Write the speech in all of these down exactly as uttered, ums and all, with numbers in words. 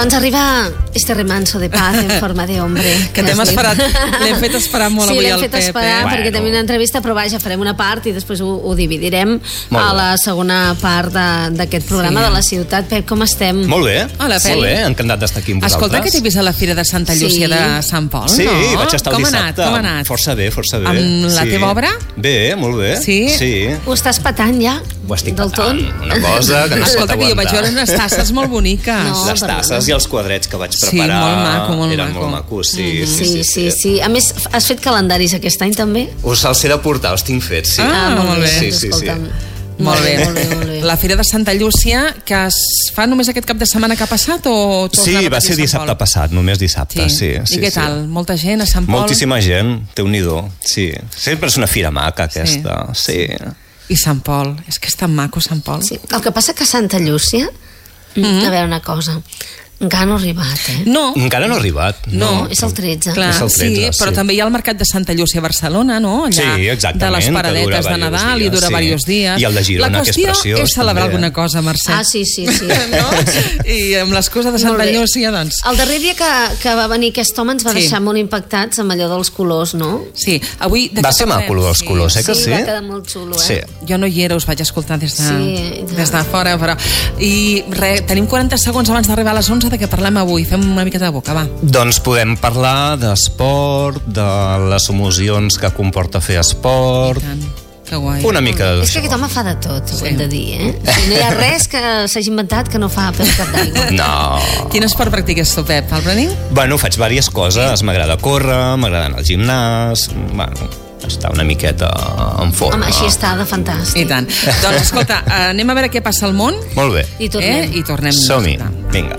Doncs arriba este remanso de paz en forma de hombre. Que t'hem esperat, l'hem fet esperar molt sí, avui al Pep. Sí, l'hem fet esperar eh? perquè bueno. tenim una entrevista, però vaja, farem una part i després ho, ho dividirem a la segona part d'aquest programa sí. de la ciutat. Pep, com estem? Molt bé, Hola, Pep. molt bé, encantat d'estar aquí amb vosaltres. Escolta, que t'he vist a la Fira de Santa Llúcia sí. de Sant Pol, sí, no? Sí, vaig estar el com dissabte. Ha anat? Com ha anat? Força bé, força bé. Amb la sí. teva obra? Bé, molt bé. Sí? Sí. Ho estàs patant ja? Ho estic del patant, tot? una cosa que no es pot Escolta, que jo vaig veure unes tasses molt boniques. No, les tasses i els quadrets que vaig preparar sí, molt maco, molt eren maco. molt macos, sí, mm, sí, sí, sí, sí. A més, has fet calendaris aquest any també? Us els he de portar, els tinc fets, sí. Ah, molt bé. Sí, sí, sí. Molt bé. molt bé, molt bé. La Fira de Santa Llúcia, que es fa només aquest cap de setmana que ha passat o Sí, va ser dissabte passat, només dissabte, sí. sí, I sí què sí. tal? Molta gent a Sant Pol? Moltíssima gent, Déu-n'hi-do, sí. Sempre és una fira maca, aquesta, sí. sí. I Sant Pol, és que és tan maco Sant Pol. Sí. El que passa que a Santa Llúcia, mm-hmm. a veure una cosa, encara no ha arribat, eh? No. Encara no ha arribat. No, no és el tretze. Clar, és el tretze, sí, però sí. també hi ha el mercat de Santa Llúcia a Barcelona, no? Allà, sí, exactament. de les paradetes de Nadal dies, i dura sí. diversos dies. I el de Girona, que és preciós. La qüestió és celebrar també. alguna cosa, Mercè. Ah, sí, sí, sí. No? I amb l'excusa de Santa Llúcia, doncs... El darrer dia que, que va venir aquest home ens va sí. deixar molt impactats amb allò dels colors, no? Sí, avui... Va ser maco, els sí. colors, eh, que sí? Sí, va quedar molt xulo, eh? Sí. Jo no hi era, us vaig escoltar des de, sí, des de fora, però... I re, tenim quaranta segons abans d'arribar a les onze de què parlem avui. Fem una miqueta de boca, va. Doncs podem parlar d'esport, de les emocions que comporta fer esport... Que guai. Una mica de És que aquest home fa de tot, ho sí. hem de dir, eh? O sigui, no hi ha res que s'hagi inventat que no fa per cap d'aigua. No. Quin esport practiques tu, Pep? El running? Bueno, faig diverses coses. M'agrada córrer, m'agrada anar al gimnàs... Bueno, està una miqueta en forma. Home, així està de fantàstic. I tant. Doncs, escolta, anem a veure què passa al món. Molt bé. I tornem. Eh? I tornem. Som-hi. Vinga.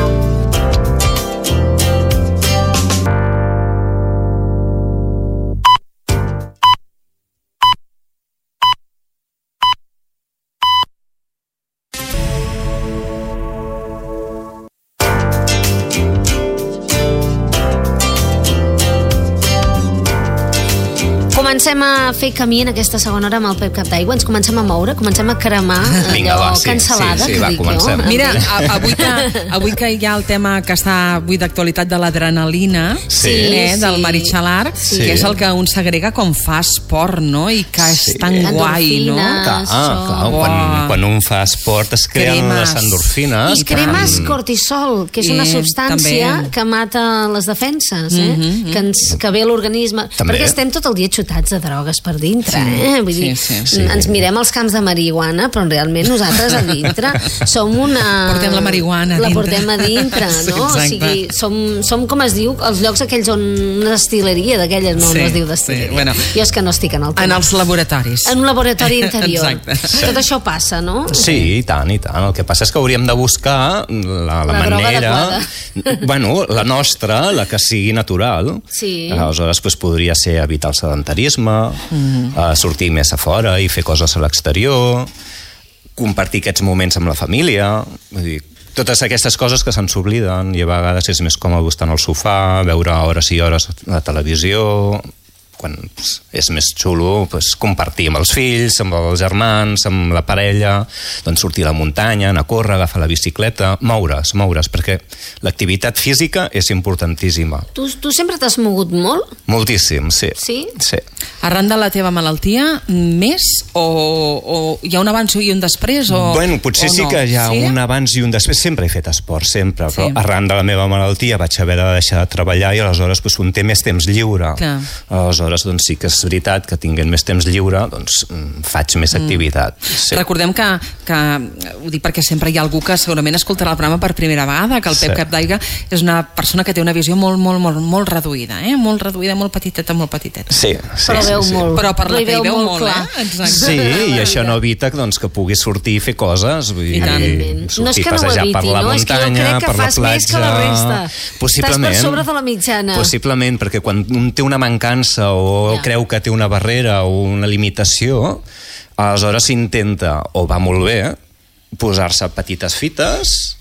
Comencem a fer camí en aquesta segona hora amb el Pep Capd'Aigua, ens comencem a moure, comencem a cremar Vinga, allò va, sí, cansalada, sí, sí, que va, dic comencem. jo. Mira, avui que, avui que hi ha el tema que està avui d'actualitat de l'adrenalina, sí. eh, del sí. Marichalar, sí. que és el que un s'agrega quan fa esport, no? I que és sí. tan guai, no? Clar, clar, quan, quan un fa esport es creen Cremes. les endorfines. I cremes cortisol, que és una I substància també. que mata les defenses, eh? Mm-hmm. que, ens, que ve a l'organisme. També. Perquè estem tot el dia xutats de drogues per dintre, Sí. eh? Vull dir, Sí, sí, sí. ens mirem els camps de marihuana, però realment nosaltres a dintre som una... Portem la marihuana a la dintre. portem a dintre, no? Sí, o sigui, som, som com es diu, els llocs aquells on una destileria d'aquelles, no, Sí, no es diu destileria. sí, bueno. Jo és que no estic en el tema. En els laboratoris. En un laboratori interior. Exacte. Tot això passa, no? Sí, i tant, i tant. El que passa és que hauríem de buscar la, la, La droga manera... adequada. Bueno, la nostra, la que sigui natural. Sí. Aleshores, doncs, podria ser evitar el sedentarisme, mm. uh, sortir més a fora i fer coses a l'exterior, compartir aquests moments amb la família, vull dir, totes aquestes coses que se'ns obliden i a vegades és més còmode estar al sofà, veure hores i hores la televisió, quan pues, és més xulo pues, compartir amb els fills, amb els germans, amb la parella, doncs sortir a la muntanya, anar a córrer, agafar la bicicleta, moure's, moure's, perquè l'activitat física és importantíssima. Tu, tu sempre t'has mogut molt? Moltíssim, sí. Sí? Sí. Arran de la teva malaltia, més? O, o hi ha un abans i un després? O, bueno, potser o sí no? que hi ha sí? un abans i un després. Sempre he fet esport, sempre, però Sí. arran de la meva malaltia vaig haver de deixar de treballar i aleshores pues, un té més temps lliure. Clar. Aleshores, doncs sí que és veritat que tinguent més temps lliure, doncs faig més activitat. Sí. Recordem que, que, ho dic perquè sempre hi ha algú que segurament escoltarà el programa per primera vegada, que el Pep Sí. Capd'Aigua és una persona que té una visió molt, molt, molt, molt reduïda, eh? Molt reduïda, molt petiteta, molt petiteta. Sí, sí, Però veu sí, sí. molt. Però per la Li que hi veu veu molt molt, clar. eh? Exacte. Sí, i això no evita doncs, que pugui sortir i fer coses, vull dir, I tant. sortir No és que a no ho passejar eviti, per la no? És que jo muntanya, crec que per la fas més que platja... la resta. Possiblement. Estàs per sobre de la mitjana. Possiblement, perquè quan un té una mancança o Ja. creu que té una barrera o una limitació, aleshores s'intenta, o va molt bé, posar-se petites fites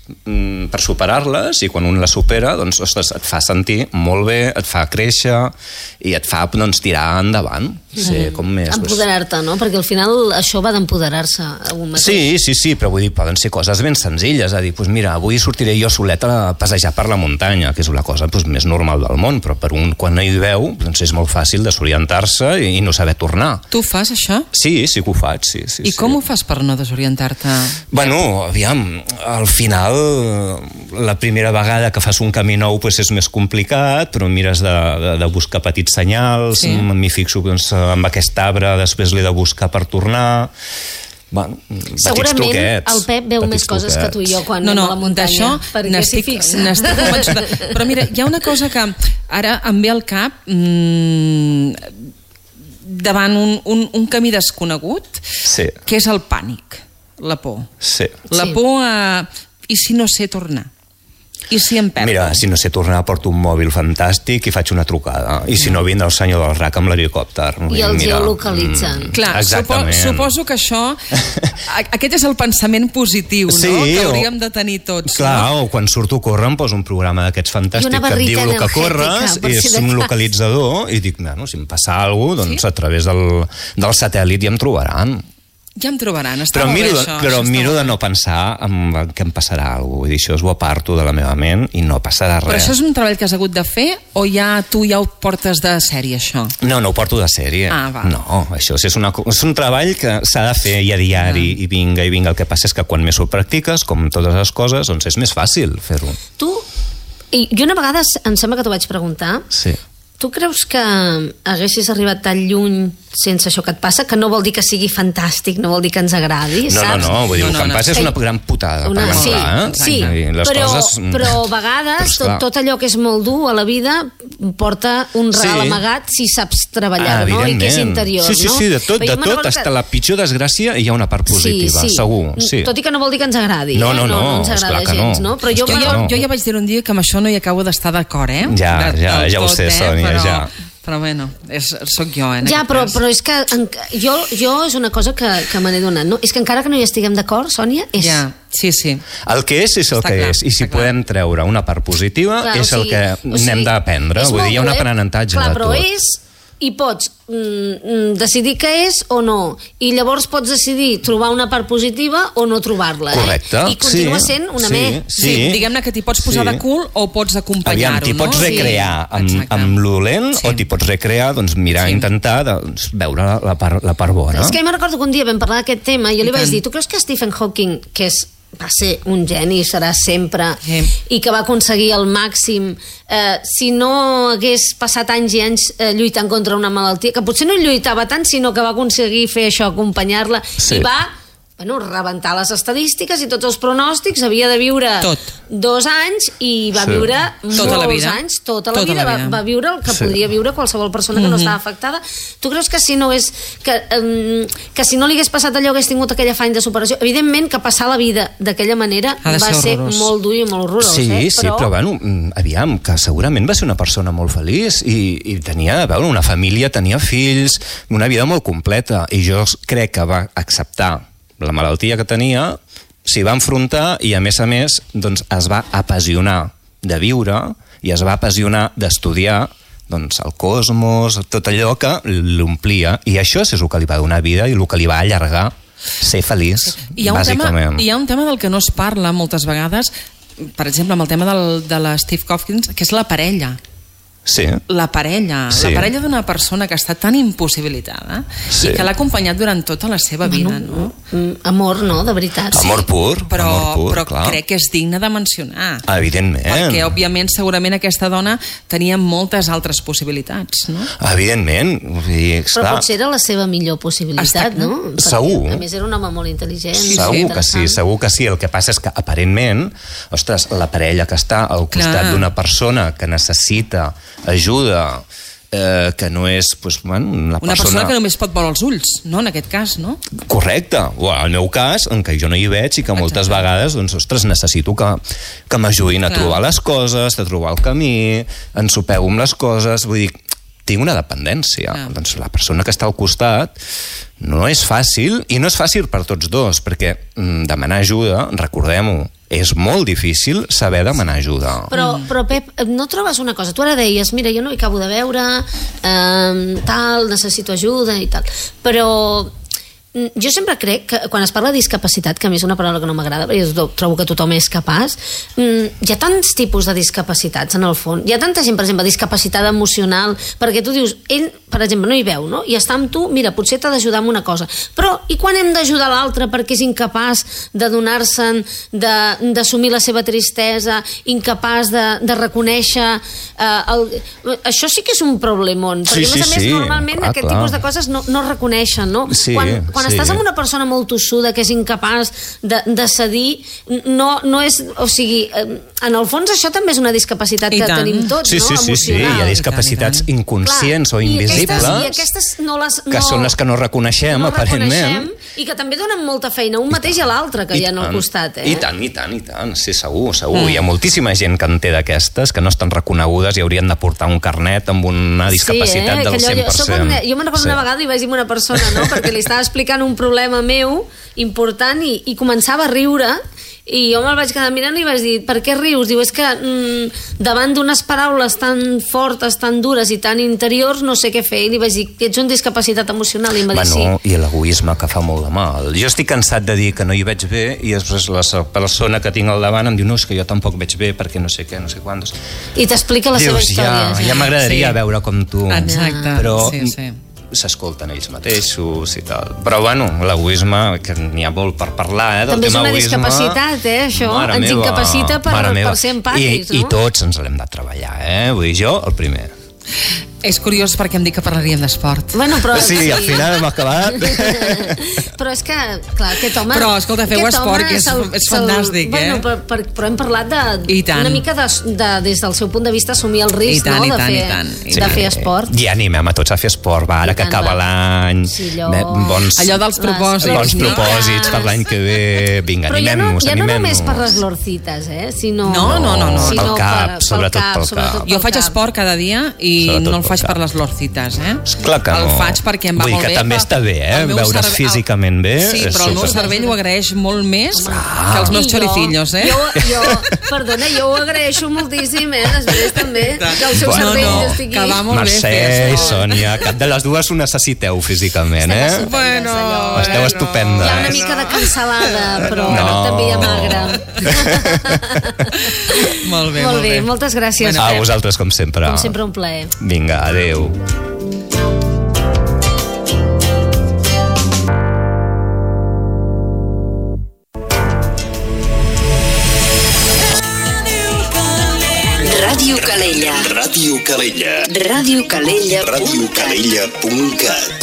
mm, per superar-les, i quan un les supera, doncs, ostres, et fa sentir molt bé, et fa créixer i et fa, doncs, tirar endavant. Ser com més... Empoderar-te, no? Perquè al final això va d'empoderar-se a un mateix. Sí, sí, sí, però vull dir, poden ser coses ben senzilles, a dir, doncs mira, avui sortiré jo soleta a passejar per la muntanya, que és la cosa doncs, més normal del món, però per un, quan no hi veu, doncs és molt fàcil desorientar-se i, i no saber tornar. Tu fas això? Sí, sí que ho faig, sí. sí I sí. com ho fas per no desorientar-te? Bueno, aviam, al final, la primera vegada que fas un camí nou doncs és més complicat, però mires de, de, de buscar petits senyals, sí. M'hi fixo doncs, amb aquest arbre, després l'he de buscar per tornar... Bueno, segurament el Pep veu més coses que tu i jo quan no, no, anem a la muntanya, perquè s'hi fixa. N'estic convençuda. Però mira, hi ha una cosa que ara em ve al cap mmm, davant un, un, un camí desconegut, sí. Que és el pànic, la por. Sí. La por a... I si no sé tornar? I si em perdo? Mira, si no sé tornar, porto un mòbil fantàstic i faig una trucada. I si no, vindrà el senyor del R A C amb l'helicòpter. I el geolocalitzen. Mm, Clar, supo, suposo que això... Aquest és el pensament positiu, sí, no? Que hauríem o, de tenir tots. Clar, no? o quan surto a córrer em poso un programa d'aquests fantàstics que et diu el que corres, i és un localitzador, i dic, bueno, si em passa alguna cosa, doncs sí? A través del, del satèl·lit ja em trobaran. Ja em trobaran, està però molt miro, bé això. Però això miro de no pensar en que em passarà alguna cosa. Vull dir, això ho aparto de la meva ment i no passarà res. Però això és un treball que has hagut de fer o ja tu ja ho portes de sèrie, això? No, no ho porto de sèrie. Ah, va. No, això és, una, és un treball que s'ha de fer i a diari, ah. i vinga, i vinga. El que passa és que quan més ho practiques, com totes les coses, doncs és més fàcil fer-ho. Tu, i, i una vegada em sembla que t'ho vaig preguntar, sí. Tu creus que haguessis arribat tan lluny sense això que et passa, que no vol dir que sigui fantàstic, no vol dir que ens agradi, no, saps? No, no, vull dir, no, el que no, em passa no. és una gran putada, una, per sí, clar, eh? Sí, les però, coses... però a vegades tot, tot allò que és molt dur a la vida porta un regal sí. amagat si saps treballar-ho, ah, no? I que és interior, sí, sí, sí, de tot, de tot, fins a la pitjor desgràcia hi ha una part positiva, sí, sí. segur. Sí. Tot i que no vol dir que ens agradi, no, no, eh? no, no, no ens agrada gens, no. no? Però jo, jo, jo, no. jo ja vaig dir un dia que amb això no hi acabo d'estar d'acord, eh? Ja, de, ja, ja ho sé, eh? Sònia, però... ja. Però bueno, és, soc jo, eh? Ja, però, però és que en, jo, jo és una cosa que, que me n'he donat, no? És que encara que no hi estiguem d'acord, Sònia, és... Ja, sí, sí. El que és, és el està que clar, és. I si podem clar. treure una part positiva, clar, és o sigui, el que o sigui, n'hem d'aprendre. Vull dir, hi ha un aprenentatge clar, de tot. Però és... I pots mm, decidir què és o no. I llavors pots decidir trobar una part positiva o no trobar-la. Correcte. Eh? I continua sí, sent una sí, me. Sí, sí, diguem-ne que t'hi pots posar sí. de cul o pots acompanyar-ho, no? T'hi pots recrear sí. amb, amb lo lent sí. o t'hi pots recrear, doncs mirar, sí. intentar doncs, veure la, la, part, la part bona. És que jo me'n recordo que un dia vam parlar d'aquest tema i jo li vaig dir, tu creus que Stephen Hawking, que és va ser un geni, serà sempre sí. i que va aconseguir el màxim eh, si no hagués passat anys i anys eh, lluitant contra una malaltia, que potser no lluitava tant sinó que va aconseguir fer això, acompanyar-la sí. i va bueno, rebentar les estadístiques i tots els pronòstics, havia de viure Tot. dos anys i va sí. viure tota molts vida. anys, tota la tota vida, la vida. Va, va viure el que sí. podria viure qualsevol persona que mm-hmm. no estava afectada. Tu creus que si no és que, um, que si no li hagués passat allò hagués tingut aquell afany de superació? Evidentment que passar la vida d'aquella manera va ser, ser molt dur i molt horrorós. Sí, eh? sí, però... però bueno, aviam, que segurament va ser una persona molt feliç i, i tenia, a veure, una família, tenia fills, una vida molt completa, i jo crec que va acceptar la malaltia que tenia, s'hi va enfrontar i, a més a més, doncs, es va apassionar de viure i es va apassionar d'estudiar doncs, el cosmos, tot allò que l'omplia. I això és el que li va donar vida i el que li va allargar ser feliç, hi ha un bàsicament. Tema, hi ha un tema del que no es parla moltes vegades, per exemple, amb el tema del, de la Steve Hawkins, que és la parella. Sí. La parella, sí. la parella d'una persona que està tan impossibilitada sí. i que l'ha acompanyat durant tota la seva vida, no? no? Amor, no? De veritat. Sí. Amor pur. Però, amor pur, però clar. crec que és digne de mencionar. Evidentment. Perquè, òbviament, segurament aquesta dona tenia moltes altres possibilitats, no? Evidentment. I, però potser era la seva millor possibilitat, Està, no? Perquè, segur. a més, era un home molt intel·ligent. Sí, segur que sí, segur que sí. El que passa és que, aparentment, ostres, la parella que està al costat d'una persona que necessita ajuda, eh, que no és pues, bueno, una, una persona... persona que només pot veure els ulls, no? En aquest cas, no? Correcte. O el meu cas, en què jo no hi veig i que moltes Exacte. vegades, doncs, ostres, necessito que, que m'ajudin a Clar. trobar les coses, a trobar el camí, ensopeu amb les coses, vull dir, tinc una dependència. Ah. Doncs la persona que està al costat no és fàcil, i no és fàcil per tots dos, perquè mm, demanar ajuda, recordem-ho, és molt difícil saber demanar ajuda. Però, però Pep, no trobes una cosa? Tu ara deies, mira, jo no hi acabo de veure, eh, tal, necessito ajuda i tal, però jo sempre crec que quan es parla de discapacitat, que a mi és una paraula que no m'agrada, perquè jo trobo que tothom és capaç, hi ha tants tipus de discapacitats en el fons. Hi ha tanta gent, per exemple, discapacitat emocional, perquè tu dius, ell, per exemple, no hi veu, no? I està amb tu, mira, potser t'ha d'ajudar amb una cosa, però i quan hem d'ajudar l'altre perquè és incapaç de donar-se'n, d'assumir la seva tristesa, incapaç de, de reconèixer eh, el... això sí que és un problemón, perquè sí, a més a més sí, normalment clar, aquest clar. tipus de coses no, no es reconeixen, no? Sí, quan, quan sí. estàs amb una persona molt tossuda que és incapaç de, de cedir, no, no és, o sigui, en el fons això també és una discapacitat I que tant. tenim tots, sí, no? sí, sí, sí, Emocional. hi ha discapacitats I tant, i tant. inconscients Clar, o invisibles i aquestes, i aquestes no les, no, que són les que no reconeixem, no aparentment. reconeixem, i que també donen molta feina un mateix a l'altre que hi ha al costat, eh? I tant, i tant, i tant, sí, segur, segur. Mm. Hi ha moltíssima gent que en té d'aquestes, que no estan reconegudes i haurien de portar un carnet amb una discapacitat sí, eh? del cent per cent. Jo, jo me'n recordo sí. una vegada i vaig dir a una persona, no? Perquè li estava explicant un problema meu important i, i començava a riure i jo me'l vaig quedar mirant i vaig dir, per què rius? Diu, és que mm, davant d'unes paraules tan fortes, tan dures i tan interiors no sé què fer. I li vaig dir, ets un discapacitat emocional. I em va dir, Bueno, sí. i l'egoisme que fa molt de mal. Jo estic cansat de dir que no hi veig bé i després la persona que tinc al davant em diu, no, és que jo tampoc veig bé perquè no sé què, no sé quantos. I t'explica la Dius, seva història. ja, ja m'agradaria Sí. veure com tu. Exacte. Però Sí, sí. s'escolten ells mateixos i tal. Però bueno, l'egoisme, que n'hi ha molt per parlar, eh, del També és tema una egoisme. discapacitat, eh, això. Mare Ens meva, incapacita per, mare meva. per ser empàtics, I, no? I tots ens l'hem de treballar, eh? Vull dir, jo, el primer. És curiós perquè em dic que parlaríem d'esport. Bueno, però... Sí, al final hem acabat. Però és que, clar, aquest home... Però, escolta, feu aquest esport, home que és- se'l- és se'l- fantàstic, eh? Bueno, però, però, però hem parlat de, I tant. una mica de, de, des del seu punt de vista assumir el risc, I tant, no? i de tant, fer, i tant, i de tant. fer esport. I animem a tots a fer esport, va, ara I que tant, acaba va. l'any. Sí, allò... Bé, bons, Allò dels propòsits, bons no? propòsits per l'any que ve. Vinga, Però ja no, animem-nos, ja no animem-nos. només per les lorcites, eh? Sinó, No, no, no, no. sinó Pel cap, per, sobretot pel cap. sobretot Jo pel faig cap. esport cada dia i Sobretot no el pel faig cap. per les lorcites, eh? Clar que el no. faig perquè em va Vull dir molt que bé. també però està bé, eh? el meu Veure's cerve- físicament bé Sí, és però el meu super. cervell ho agraeix molt més Ah. que els meus I jo- choricillos, eh? Jo, jo, perdona, jo ho agraeixo moltíssim, eh? Després també, que el seu Bueno, cervell no, estigui... que va molt bé Mercè fer i esport. Sònia, cap de les dues ho necessiteu físicament, Estem eh? estupendes, Bueno, allò. Esteu estupendes. Hi ha una mica de cancel·lada, però No. també hi ha magre. Molt bé, Molt bé, moltes gràcies, A Pep. vosaltres, com sempre. Com sempre, un plaer. Vinga, adeu. Ràdio Calella. Ràdio Calella. Ràdio Calella. ràdio calella punt cat